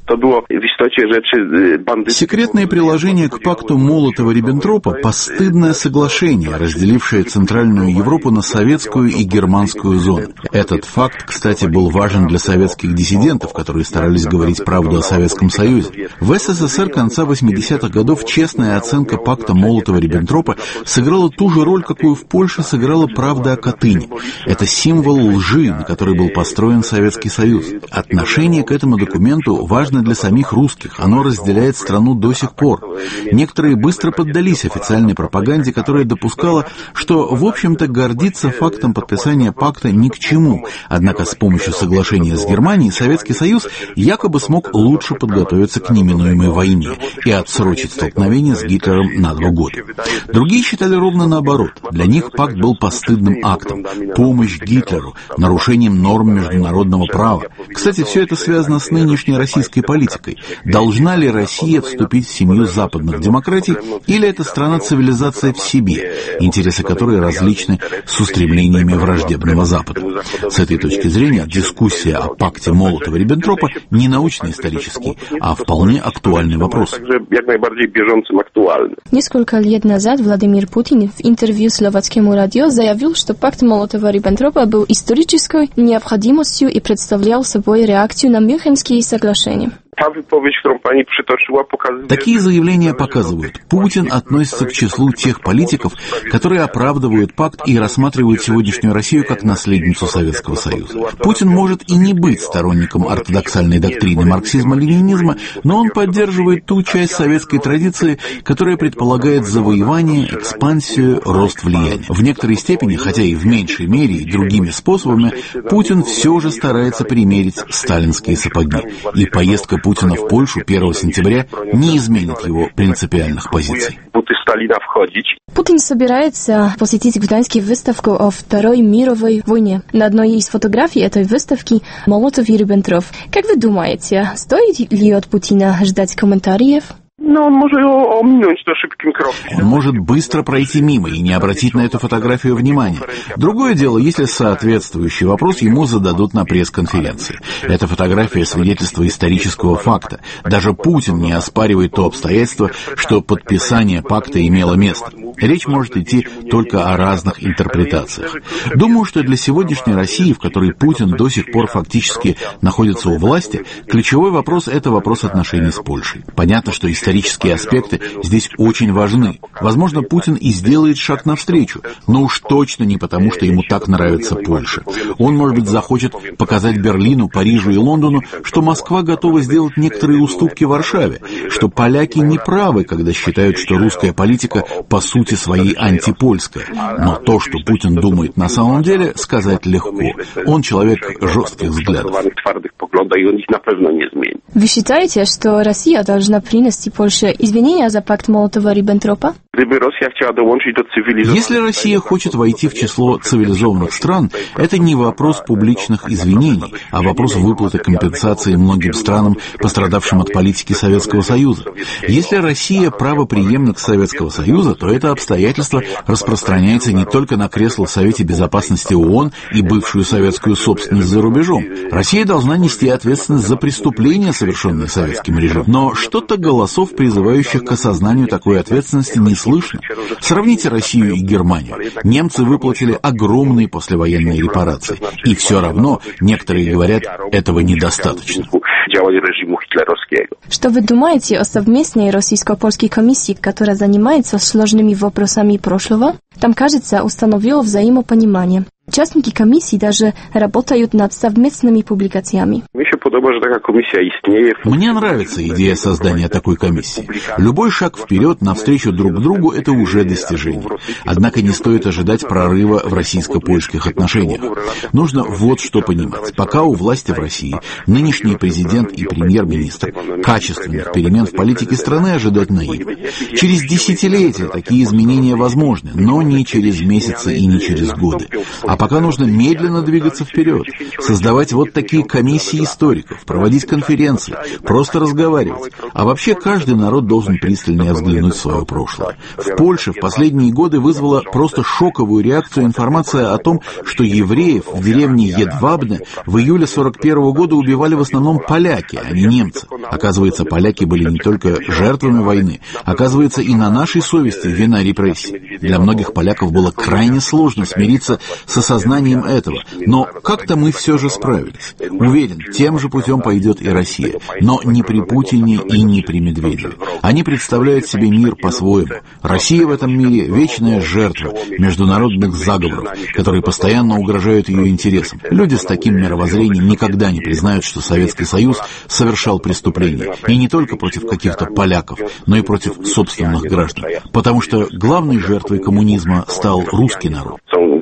Секретное приложение к пакту Молотова-Риббентропа – постыдное соглашение, разделившее Центральную Европу на советскую и германскую зоны. Этот факт, кстати, был важен для советских диссидентов, которые старались говорить правду о Советском Союзе. В СССР конца 80-х годов честная оценка пакта Молотова-Риббентропа сыграла ту же роль, какую в Польше сыграла правда о Катыни. Это символ лжи, на который был построен Советский Союз. Отношение к этому документу важно для самих русских. Оно разделяет страну до сих пор. Некоторые быстро поддались официальной пропаганде, которая допускала, что, в общем-то, гордиться фактом подписания пакта ни к чему. Однако с помощью соглашения с Германией Советский Союз якобы смог лучше подготовиться к неминуемой войне и отсрочить столкновение с Гитлером на 2 года. Другие считали ровно наоборот. Для них пакт был постыдным актом, помощь Гитлеру, нарушением норм международного права. Кстати, все это связано с нынешней российской политикой. Должна ли Россия вступить в семью западных демократий, или это страна-цивилизация в себе, интересы которой различны с устремлениями враждебного Запада? С этой точки зрения дискуссия о пакте Молотова-Риббентропа не научно-исторический, а вполне актуальный вопрос. Несколько лет назад Владимир Путин в интервью словацкому радио заявил, что пакт Молотова-Риббентропа был исторической необходимостью и представлял собой реакцию на Мюнхенские соглашения. Такие заявления показывают, Путин относится к числу тех политиков, которые оправдывают пакт и рассматривают сегодняшнюю Россию как наследницу Советского Союза. Путин может и не быть сторонником ортодоксальной доктрины марксизма-ленинизма, но он поддерживает ту часть советской традиции, которая предполагает завоевание, экспансию, рост влияния. В некоторой степени, хотя и в меньшей мере и другими способами, Путин все же старается примерить сталинские сапоги. И поездка Путина в Польшу 1 сентября не изменит его принципиальных позиций. Путин собирается посетить в Гданьске выставку о Второй мировой войне. На одной из фотографий этой выставки Молотов и Риббентроп. Как вы думаете, стоит ли от Путина ждать комментариев? Он может быстро пройти мимо и не обратить на эту фотографию внимания. Другое дело, если соответствующий вопрос ему зададут на пресс-конференции. Эта фотография — свидетельство исторического факта. Даже Путин не оспаривает то обстоятельство, что подписание пакта имело место. Речь может идти только о разных интерпретациях. Думаю, что для сегодняшней России, в которой Путин до сих пор фактически находится у власти, ключевой вопрос — это вопрос отношений с Польшей. Понятно, что исторические аспекты здесь очень важны. Возможно, Путин и сделает шаг навстречу, но уж точно не потому, что ему так нравится Польша. Он, может быть, захочет показать Берлину, Парижу и Лондону, что Москва готова сделать некоторые уступки Варшаве, что поляки не правы, когда считают, что русская политика по сути своей антипольская. Но то, что Путин думает на самом деле, сказать легко. Он человек жестких взглядов. Вы считаете, что Россия должна принести Польше извинения за пакт Молотова-Риббентропа? Если Россия хочет войти в число цивилизованных стран, это не вопрос публичных извинений, а вопрос выплаты компенсации многим странам, пострадавшим от политики Советского Союза. Если Россия правопреемник Советского Союза, то это обстоятельство распространяется не только на кресло в Совете Безопасности ООН и бывшую советскую собственность за рубежом. Россия должна нести ответственность за преступления, совершенные советским режимом. Но что-то голосов, призывающих к осознанию такой ответственности, не слышно. Сравните Россию и Германию. Немцы выплатили огромные послевоенные репарации. И все равно некоторые говорят, этого недостаточно. Что вы думаете о совместной российско-польской комиссии, которая занимается сложными вопросами прошлого? Там, кажется, установило взаимопонимание. Участники комиссии даже работают над совместными публикациями. Мне нравится идея создания такой комиссии. Любой шаг вперед навстречу друг другу – это уже достижение. Однако не стоит ожидать прорыва в российско-польских отношениях. Нужно вот что понимать. Пока у власти в России нынешний президент и премьер-министр, качественных перемен в политике страны ожидать наивно. Через десятилетия такие изменения возможны, но не через месяцы и не через годы. А А пока нужно медленно двигаться вперед, создавать вот такие комиссии историков, проводить конференции, просто разговаривать. А вообще каждый народ должен пристально взглянуть в свое прошлое. В Польше в последние годы вызвала просто шоковую реакцию информация о том, что евреев в деревне Едвабне в июле 1941 года убивали в основном поляки, а не немцы. Оказывается, поляки были не только жертвами войны, оказывается, и на нашей совести вина репрессий. Для многих поляков было крайне сложно смириться с осознанием этого, но как-то мы все же справились. Уверен, тем же путем пойдет и Россия, но не при Путине и не при Медведеве. Они представляют себе мир по-своему. Россия в этом мире – вечная жертва международных заговоров, которые постоянно угрожают ее интересам. Люди с таким мировоззрением никогда не признают, что Советский Союз совершал преступления. И не только против каких-то поляков, но и против собственных граждан. Потому что главной жертвой коммунизма стал русский народ.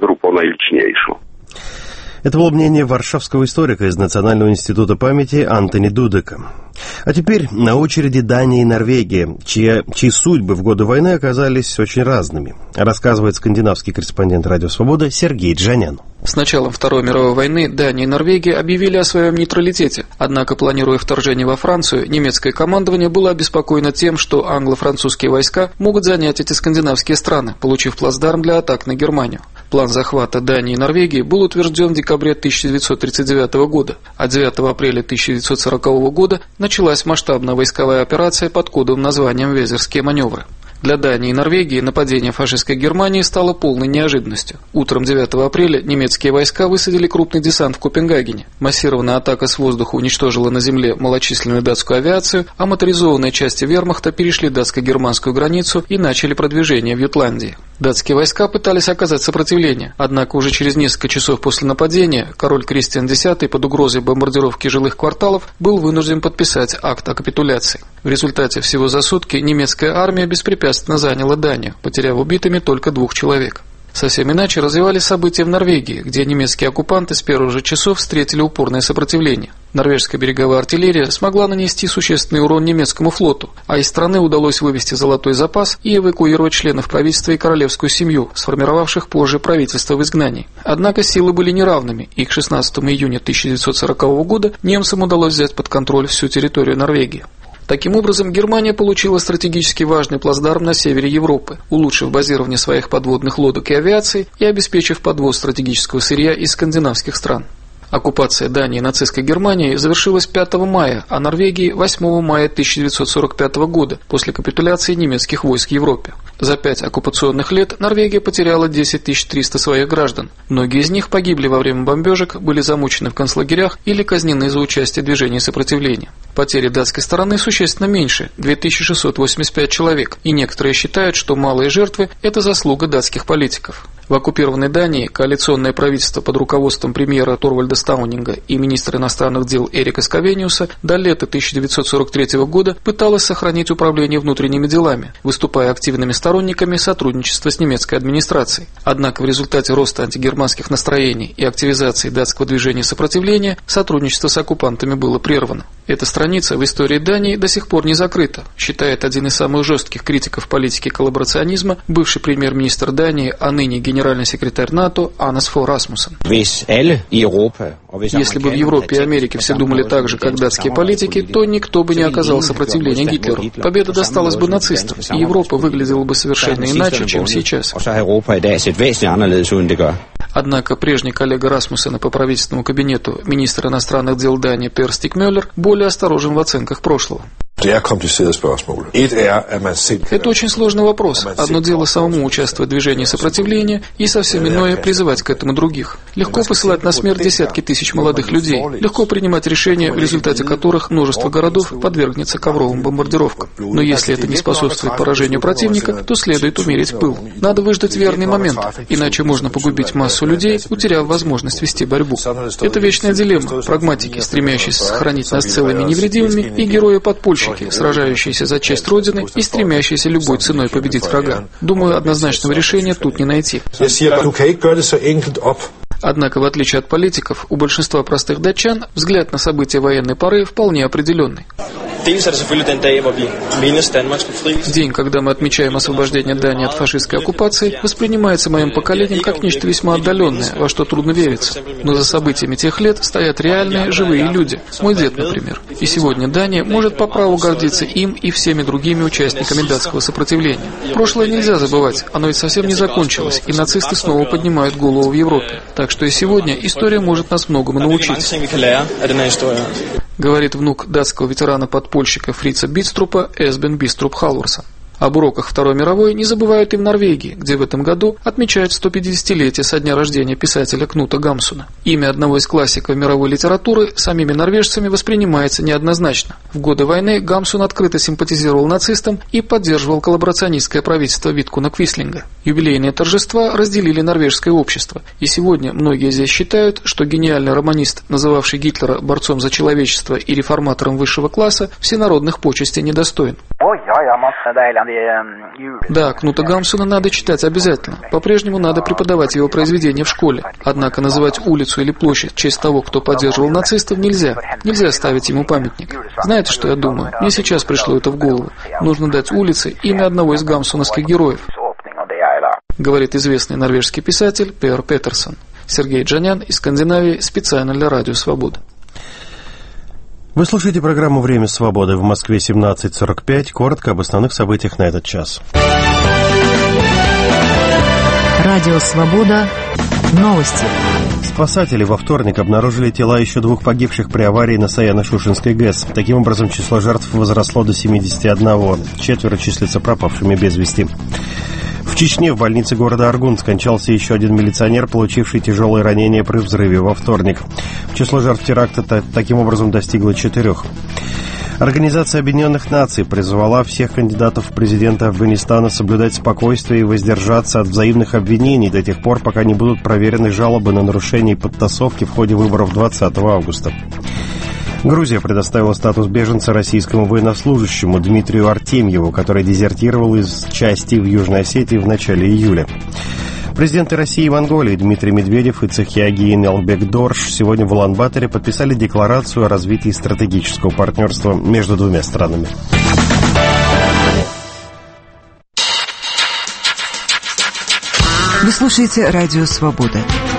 Это было мнение варшавского историка из Национального института памяти Антони Дудека. А теперь на очереди Дания и Норвегия, чьи судьбы в годы войны оказались очень разными, рассказывает скандинавский корреспондент «Радио Свобода» Сергей Джанян. С началом Второй мировой войны Дания и Норвегия объявили о своем нейтралитете. Однако, планируя вторжение во Францию, немецкое командование было обеспокоено тем, что англо-французские войска могут занять эти скандинавские страны, получив плацдарм для атак на Германию. План захвата Дании и Норвегии был утвержден в декабре 1939 года, а 9 апреля 1940 года началась масштабная войсковая операция под кодовым названием «Везерские маневры». Для Дании и Норвегии нападение фашистской Германии стало полной неожиданностью. Утром 9 апреля немецкие войска высадили крупный десант в Копенгагене. Массированная атака с воздуха уничтожила на земле малочисленную датскую авиацию, а моторизованные части вермахта перешли датско-германскую границу и начали продвижение в Ютландии. Датские войска пытались оказать сопротивление, однако уже через несколько часов после нападения король Кристиан X под угрозой бомбардировки жилых кварталов был вынужден подписать акт о капитуляции. В результате всего за сутки немецкая армия беспрепятственно заняла Данию, потеряв убитыми только 2 человек. Совсем иначе развивались события в Норвегии, где немецкие оккупанты с первых же часов встретили упорное сопротивление. Норвежская береговая артиллерия смогла нанести существенный урон немецкому флоту, а из страны удалось вывести золотой запас и эвакуировать членов правительства и королевскую семью, сформировавших позже правительство в изгнании. Однако силы были неравными, и к 16 июня 1940 года немцам удалось взять под контроль всю территорию Норвегии. Таким образом, Германия получила стратегически важный плацдарм на севере Европы, улучшив базирование своих подводных лодок и авиации и обеспечив подвоз стратегического сырья из скандинавских стран. Оккупация Дании нацистской Германией завершилась 5 мая, а Норвегии 8 мая 1945 года после капитуляции немецких войск в Европе. За 5 оккупационных лет Норвегия потеряла 10 300 своих граждан. Многие из них погибли во время бомбежек, были замучены в концлагерях или казнены за участие в движении сопротивления. Потери датской стороны существенно меньше – 2685 человек, и некоторые считают, что малые жертвы – это заслуга датских политиков. В оккупированной Дании коалиционное правительство под руководством премьера Торвальда Стаунинга и министра иностранных дел Эрика Скавениуса до лета 1943 года пыталось сохранить управление внутренними делами, выступая активными сторонниками сотрудничества с немецкой администрацией. Однако в результате роста антигерманских настроений и активизации датского движения сопротивления сотрудничество с оккупантами было прервано. Эта страница в истории Дании до сих пор не закрыта, считает один из самых жестких критиков политики коллаборационизма, бывший премьер-министр Дании, а ныне генеральный секретарь НАТО Анас Фо Расмуссен. Если бы в Европе и Америке все думали так же, как датские политики, то никто бы не оказал сопротивления Гитлеру. Победа досталась бы нацистам, и Европа выглядела бы совершенно иначе, чем сейчас. Однако прежний коллега Расмуссена по правительственному кабинету, министр иностранных дел Дании Пер Стиг Мюллер, более осторожен в оценках прошлого. Это очень сложный вопрос. Одно дело самому участвовать в движении сопротивления, и совсем иное призывать к этому других. Легко посылать на смерть десятки тысяч молодых людей, легко принимать решения, в результате которых множество городов подвергнется ковровым бомбардировкам. Но если это не способствует поражению противника, то следует умерить пыл. Надо выждать верный момент, иначе можно погубить массу людей, утеряв возможность вести борьбу. Это вечная дилемма. Прагматики, стремящиеся сохранить нас целыми и невредимыми, и герои-подпольщики, сражающиеся за честь Родины и стремящиеся любой ценой победить врага. Думаю, однозначного решения тут не найти. Однако, в отличие от политиков, у большинства простых датчан взгляд на события военной поры вполне определенный. День, когда мы отмечаем освобождение Дании от фашистской оккупации, воспринимается моим поколением как нечто весьма отдаленное, во что трудно вериться. Но за событиями тех лет стоят реальные, живые люди. Мой дед, например. И сегодня Дания может по праву гордиться им и всеми другими участниками датского сопротивления. Прошлое нельзя забывать, оно ведь совсем не закончилось, и нацисты снова поднимают голову в Европе. Так что и сегодня история может нас многому научить. Говорит внук датского ветерана-подпольщика Фрица Битструпа Эсбен Биструп Халварсон. Об уроках Второй мировой не забывают и в Норвегии, где в этом году отмечают 150-летие со дня рождения писателя Кнута Гамсуна. Имя одного из классиков мировой литературы самими норвежцами воспринимается неоднозначно. В годы войны Гамсун открыто симпатизировал нацистам и поддерживал коллаборационистское правительство Видкуна Квислинга. Юбилейные торжества разделили норвежское общество, и сегодня многие здесь считают, что гениальный романист, называвший Гитлера борцом за человечество и реформатором высшего класса, всенародных почестей недостоин. Да, Кнута Гамсуна надо читать обязательно. По-прежнему надо преподавать его произведения в школе. Однако называть улицу или площадь в честь того, кто поддерживал нацистов, нельзя. Нельзя ставить ему памятник. Знаете, что я думаю? Мне сейчас пришло это в голову. Нужно дать улице имя одного из гамсуновских героев. Говорит известный норвежский писатель Пер Петерсон. Сергей Джанян из Скандинавии специально для Радио Свобода. Вы слушаете программу «Время свободы» в Москве 17:45. Коротко об основных событиях на этот час. Радио «Свобода». Новости. Спасатели во вторник обнаружили тела еще 2 погибших при аварии на Саяно-Шушенской ГЭС. Таким образом, число жертв возросло до 71. 4 числятся пропавшими без вести. В Чечне в больнице города Аргун скончался еще один милиционер, получивший тяжелые ранения при взрыве во вторник. Число жертв теракта таким образом достигло 4. Организация Объединенных Наций призвала всех кандидатов в президенты Афганистана соблюдать спокойствие и воздержаться от взаимных обвинений до тех пор, пока не будут проверены жалобы на нарушение и подтасовки в ходе выборов 20 августа. Грузия предоставила статус беженца российскому военнослужащему Дмитрию Артемьеву, который дезертировал из части в Южной Осетии в начале июля. Президенты России и Монголии Дмитрий Медведев и Цахиагин Элбек-Дорж сегодня в Улан-Баторе подписали декларацию о развитии стратегического партнерства между двумя странами. Вы слушаете Радио Свобода.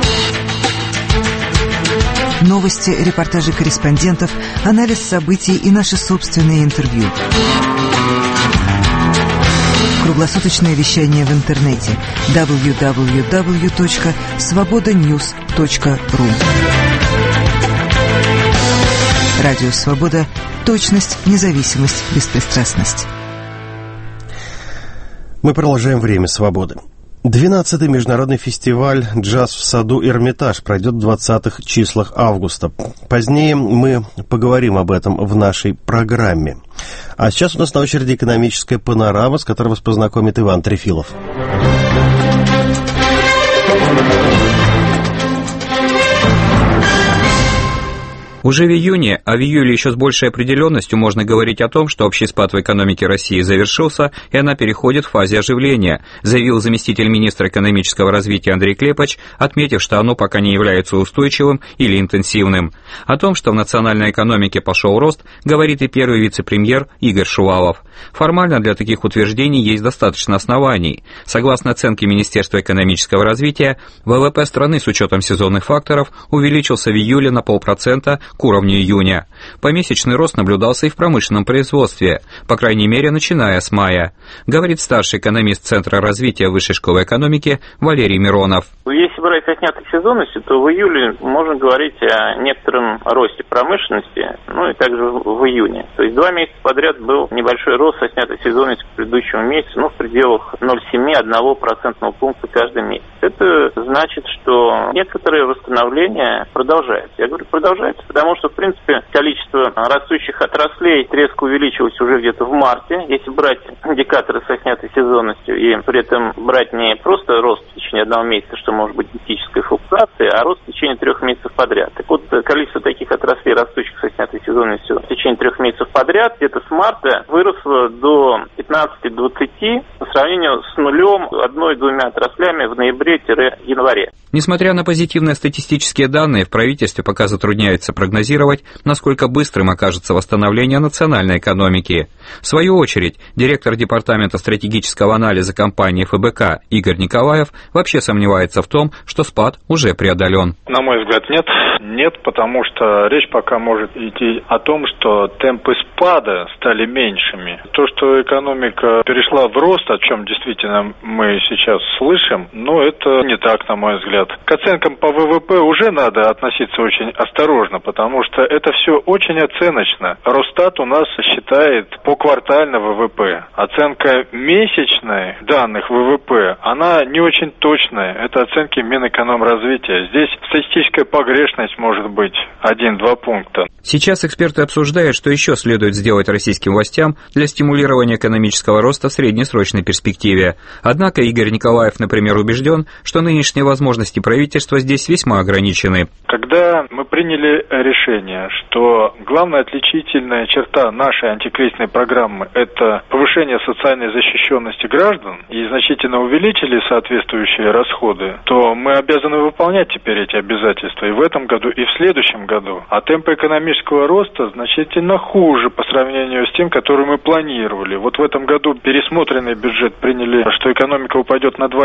Новости, репортажи корреспондентов, анализ событий и наши собственные интервью. Круглосуточное вещание в интернете www.svobodanews.ru. Радио Свобода. Точность, независимость, беспристрастность. Мы продолжаем «Время свободы». 12-й международный фестиваль «Джаз в саду Эрмитаж» пройдет в 20-х числах августа. Позднее мы поговорим об этом в нашей программе. А сейчас у нас на очереди экономическая панорама, с которой вас познакомит Иван Трефилов. Уже в июне, а в июле еще с большей определенностью можно говорить о том, что общий спад в экономике России завершился, и она переходит в фазе оживления, заявил заместитель министра экономического развития Андрей Клепач, отметив, что оно пока не является устойчивым или интенсивным. О том, что в национальной экономике пошел рост, говорит и первый вице-премьер Игорь Шувалов. Формально для таких утверждений есть достаточно оснований. Согласно оценке Министерства экономического развития, ВВП страны с учетом сезонных факторов увеличился в июле на 0,5% к уровню июня. Помесячный рост наблюдался и в промышленном производстве, по крайней мере, начиная с мая, говорит старший экономист Центра развития Высшей школы экономики Валерий Миронов. Если брать с отнятой сезонностью, то в июле можно говорить о некотором росте промышленности, ну и также в июне. То есть 2 месяца подряд был небольшой рост с отнятой сезонностью к предыдущему месяцу, ну в пределах 0,7-1% пункта каждый месяц. Это значит, что некоторое восстановление продолжается. Я говорю продолжается, потому что, в принципе, количество растущих отраслей резко увеличилось уже где-то в марте. Если брать индикаторы с отнятой сезонностью и при этом брать не просто рост в течение 1 месяца, что может быть этической флуктуацией, а рост в течение 3 месяцев подряд. Так вот, количество таких отраслей, растущих с отнятой сезонностью в течение 3 месяцев подряд, где-то с марта выросло до 15-20 по сравнению с нулем 1-2 отраслями в ноябре-январе. Несмотря на позитивные статистические данные, в правительстве пока затрудняются прогнозировать спрогнозировать, насколько быстрым окажется восстановление национальной экономики. В свою очередь, директор Департамента стратегического анализа компании ФБК Игорь Николаев вообще сомневается в том, что спад уже преодолен. На мой взгляд, нет. Нет, потому что речь пока может идти о том, что темпы спада стали меньшими. То, что экономика перешла в рост, о чем действительно мы сейчас слышим, но это не так, на мой взгляд. К оценкам по ВВП уже надо относиться очень осторожно, потому что это все очень оценочно. Росстат у нас считает поквартально ВВП. Оценка месячной данных ВВП, она не очень точная. Это оценки Минэкономразвития. Здесь статистическая погрешность может быть 1-2 пункта. Сейчас эксперты обсуждают, что еще следует сделать российским властям для стимулирования экономического роста в среднесрочной перспективе. Однако Игорь Николаев, например, убежден, что нынешние возможности правительства здесь весьма ограничены. Когда мы приняли решение, что главная отличительная черта нашей антикризисной программы – это повышение социальной защищенности граждан и значительно увеличили соответствующие расходы, то мы обязаны выполнять теперь эти обязательства и в этом году, и в следующем году. А темпы экономического роста значительно хуже по сравнению с тем, который мы планировали. Вот в этом году пересмотренный бюджет приняли, что экономика упадет на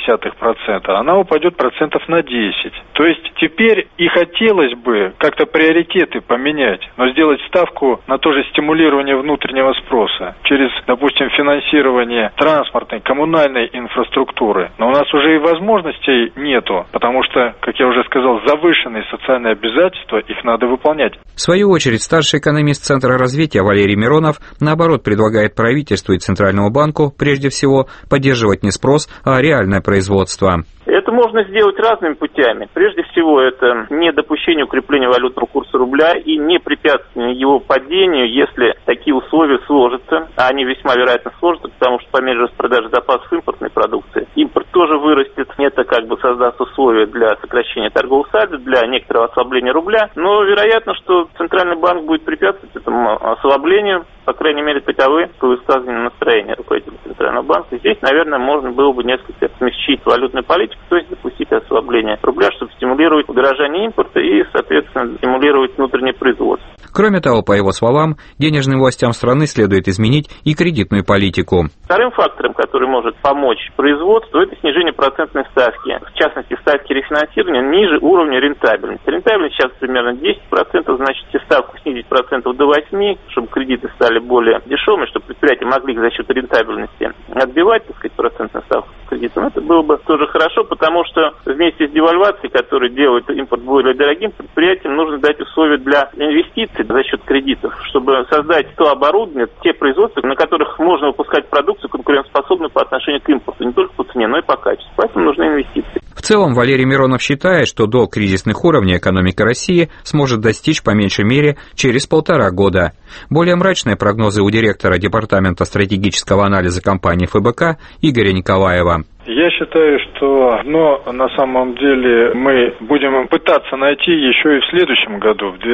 2,2%, а она упадет процентов на 10%. То есть теперь и хотелось бы как-то приоритеты поменять, но сделать ставку на то же стимулирование внутреннего спроса через, допустим, финансирование транспортной, коммунальной инфраструктуры. Но у нас уже и возможностей нету, потому что, как я уже сказал, завышенные социальные обязательства, их надо выполнять. В свою очередь, старший экономист Центра развития Валерий Миронов, наоборот, предлагает правительству и Центральному банку, прежде всего, поддерживать не спрос, а реальное производство. Это можно сделать разными путями. Прежде всего, это недопущение укрепления валютного курса рубля и не препятствие его падению, если такие условия сложатся, а они весьма вероятно сложатся, потому что по мере распродажи запасов импортной продукции, импорт тоже вырастет. Это как бы создаст условия для сокращения торгового сальдо, для некоторого ослабления рубля. Но вероятно, что Центральный банк будет препятствовать этому ослаблению, по крайней мере, таковы по высказыванию настроения руководителя Центрального банка. Здесь, наверное, можно было бы несколько смягчить валютную политику, то есть допустить ослабление рубля, чтобы стимулировать удорожание импорта и, соответственно, стимулировать внутреннее производство. Кроме того, по его словам, денежным властям страны следует изменить и кредитную политику. Вторым фактором, который может помочь производству, это снижение процентной ставки. В частности, ставки рефинансирования ниже уровня рентабельности. Рентабельность сейчас примерно 10%, значит, ставку снизить процентов до 8%, чтобы кредиты стали более дешевыми, чтобы предприятия могли за счет рентабельности отбивать, так сказать, процентную ставку кредитом. Это было бы тоже хорошо, потому что вместе с девальвацией, которая делает импорт более дорогим, предприятиям нужно дать условия для инвестиций за счет кредитов, чтобы создать то оборудование, те производства, на которых можно выпускать продукцию конкурентоспособную по отношению к импорту, не только по цене, но и по качеству. Поэтому нужны инвестиции. В целом, Валерий Миронов считает, что до кризисных уровней экономика России сможет достичь по меньшей мере через 1,5 года. Более мрачные прогнозы у директора Департамента стратегического анализа компании ФБК Игоря Николаева. Я считаю, что на самом деле мы будем пытаться найти еще и в следующем году, в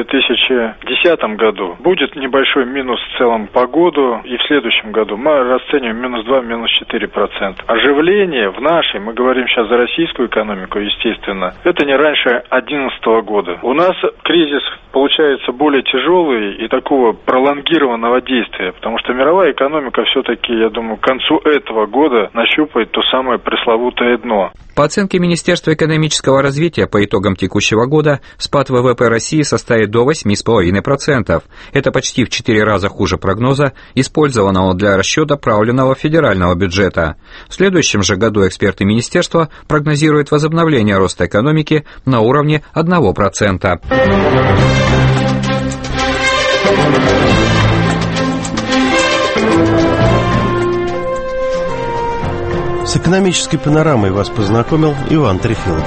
2010 году. Будет небольшой минус в целом по году, и в следующем году мы расцениваем -2, -4%. Оживление в нашей, мы говорим сейчас за российскую экономику, естественно, это не раньше 2011 года. У нас кризис получается более тяжелый и такого пролонгированного действия, потому что мировая экономика все-таки, я думаю, к концу этого года нащупает то самое пресловутое дно. По оценке Министерства экономического развития по итогам текущего года, спад ВВП России составит до 8,5%. Это почти в 4 раза хуже прогноза, использованного для расчета правленного федерального бюджета. В следующем же году эксперты министерства прогнозируют возобновление роста экономики на уровне 1%. С экономической панорамой вас познакомил Иван Трефилов.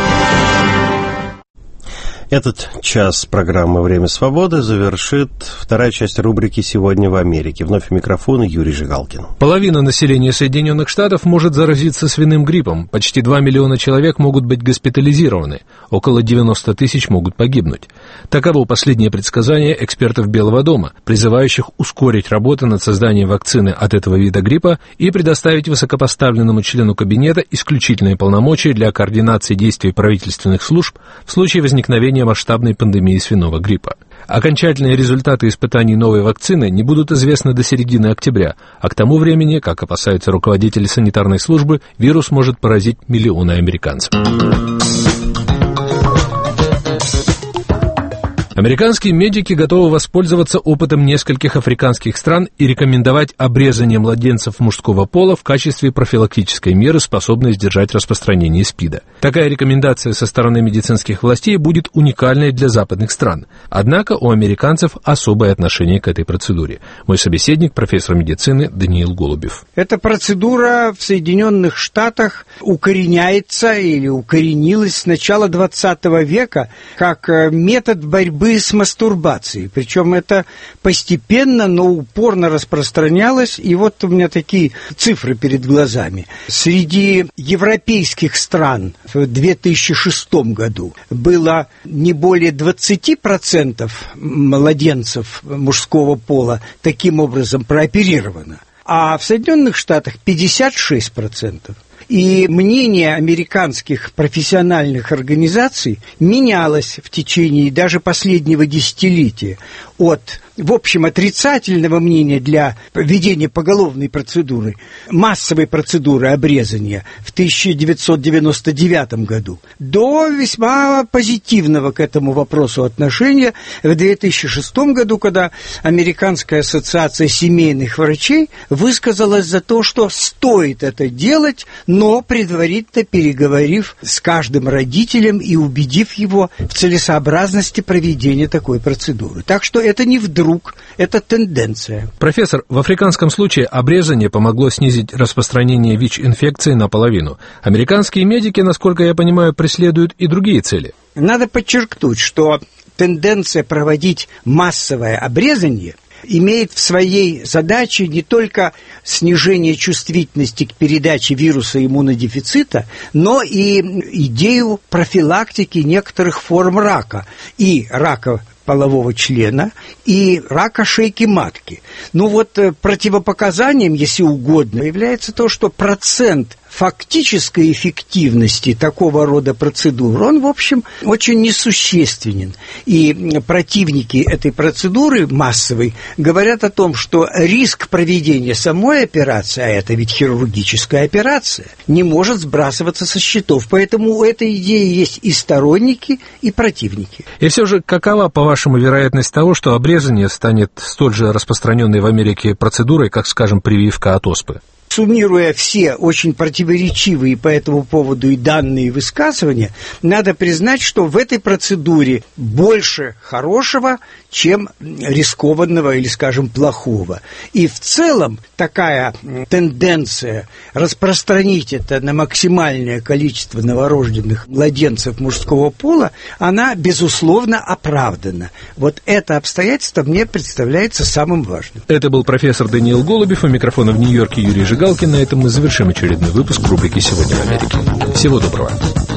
Этот час программы «Время свободы» завершит вторая часть рубрики «Сегодня в Америке». Вновь у микрофона Юрий Жигалкин. Половина населения Соединенных Штатов может заразиться свиным гриппом. Почти 2 миллиона человек могут быть госпитализированы. Около 90 тысяч могут погибнуть. Таково последнее предсказание экспертов Белого дома, призывающих ускорить работу над созданием вакцины от этого вида гриппа и предоставить высокопоставленному члену кабинета исключительные полномочия для координации действий правительственных служб в случае возникновения прекращения масштабной пандемии свиного гриппа. Окончательные результаты испытаний новой вакцины не будут известны до середины октября, а к тому времени, как опасаются руководители санитарной службы, вирус может поразить миллионы американцев. Американские медики готовы воспользоваться опытом нескольких африканских стран и рекомендовать обрезание младенцев мужского пола в качестве профилактической меры, способной сдержать распространение СПИДа. Такая рекомендация со стороны медицинских властей будет уникальной для западных стран. Однако у американцев особое отношение к этой процедуре. Мой собеседник, профессор медицины Даниил Голубев. Эта процедура в Соединенных Штатах укореняется или укоренилась с начала 20 века как метод борьбы с мастурбацией. Причем это постепенно, но упорно распространялось. И вот у меня такие цифры перед глазами. Среди европейских стран в 2006 году было не более 20% младенцев мужского пола таким образом прооперировано. А в Соединенных Штатах 56%. И мнение американских профессиональных организаций менялось в течение даже последнего десятилетия от, в общем, отрицательного мнения для ведения поголовной процедуры, массовой процедуры обрезания в 1999 году, до весьма позитивного к этому вопросу отношения в 2006 году, когда Американская ассоциация семейных врачей высказалась за то, что стоит это делать, но предварительно переговорив с каждым родителем и убедив его в целесообразности проведения такой процедуры. Так что это не вдруг, это тенденция. Профессор, в африканском случае обрезание помогло снизить распространение ВИЧ-инфекции наполовину. Американские медики, насколько я понимаю, преследуют и другие цели. Надо подчеркнуть, что тенденция проводить массовое обрезание имеет в своей задаче не только снижение чувствительности к передаче вируса иммунодефицита, но и идею профилактики некоторых форм рака, и рака полового члена, и рака шейки матки. Ну вот противопоказанием, если угодно, является то, что процент фактической эффективности такого рода процедур, он, в общем, очень несущественен. И противники этой процедуры массовой говорят о том, что риск проведения самой операции, а это ведь хирургическая операция, не может сбрасываться со счетов. Поэтому у этой идеи есть и сторонники, и противники. И все же, какова, по-вашему, вероятность того, что обрезание станет столь же распространенной в Америке процедурой, как, скажем, прививка от оспы? Суммируя все очень противоречивые по этому поводу и данные высказывания, надо признать, что в этой процедуре больше хорошего, чем рискованного или, скажем, плохого. И в целом такая тенденция распространить это на максимальное количество новорожденных младенцев мужского пола, она, безусловно, оправдана. Вот это обстоятельство мне представляется самым важным. Это был профессор Даниил Голубев, у микрофона в Нью-Йорке Юрий Жигалкин. На этом мы завершим очередной выпуск рубрики «Сегодня в Америке». Всего доброго.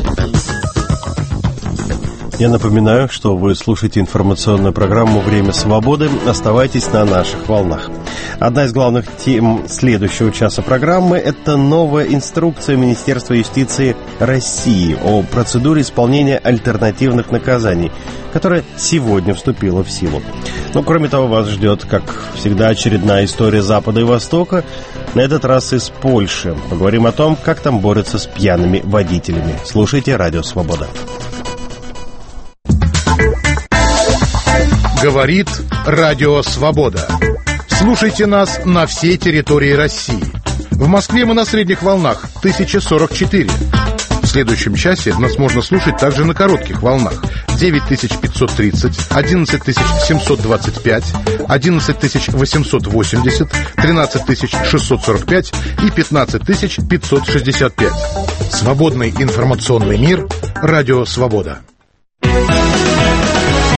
Я напоминаю, что вы слушаете информационную программу «Время свободы». Оставайтесь на наших волнах. Одна из главных тем следующего часа программы – это новая инструкция Министерства юстиции России о процедуре исполнения альтернативных наказаний, которая сегодня вступила в силу. Но, кроме того, вас ждет, как всегда, очередная история Запада и Востока, на этот раз из Польши. Поговорим о том, как там борются с пьяными водителями. Слушайте «Радио Свобода». Говорит Радио Свобода. Слушайте нас на всей территории России. В Москве мы на средних волнах 1044. В следующем часе нас можно слушать также на коротких волнах 9530, 11725, 11880, 13645 и 15565. Свободный информационный мир. Радио Свобода.